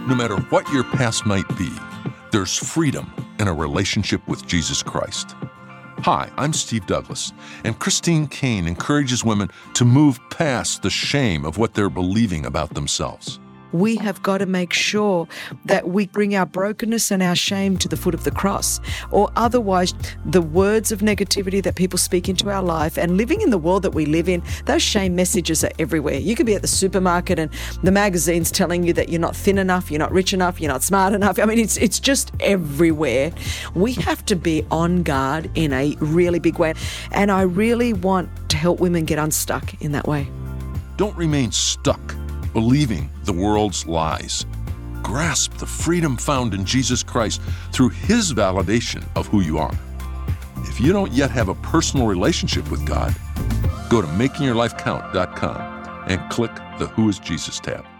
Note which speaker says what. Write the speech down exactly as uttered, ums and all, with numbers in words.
Speaker 1: No matter what your past might be, there's freedom in a relationship with Jesus Christ. Hi, I'm Steve Douglas, and Christine Caine encourages women to move past the shame of what they're believing about themselves.
Speaker 2: We have got to make sure that we bring our brokenness and our shame to the foot of the cross, or otherwise the words of negativity that people speak into our life, and living in the world that we live in, those shame messages are everywhere. You could be at the supermarket and the magazine's telling you that you're not thin enough, you're not rich enough, you're not smart enough. I mean, it's it's just everywhere. We have to be on guard in a really big way, and I really want to help women get unstuck in that way.
Speaker 1: Don't remain stuck believing the world's lies. Grasp the freedom found in Jesus Christ through His validation of who you are. If you don't yet have a personal relationship with God, go to making your life count dot com and click the Who is Jesus tab.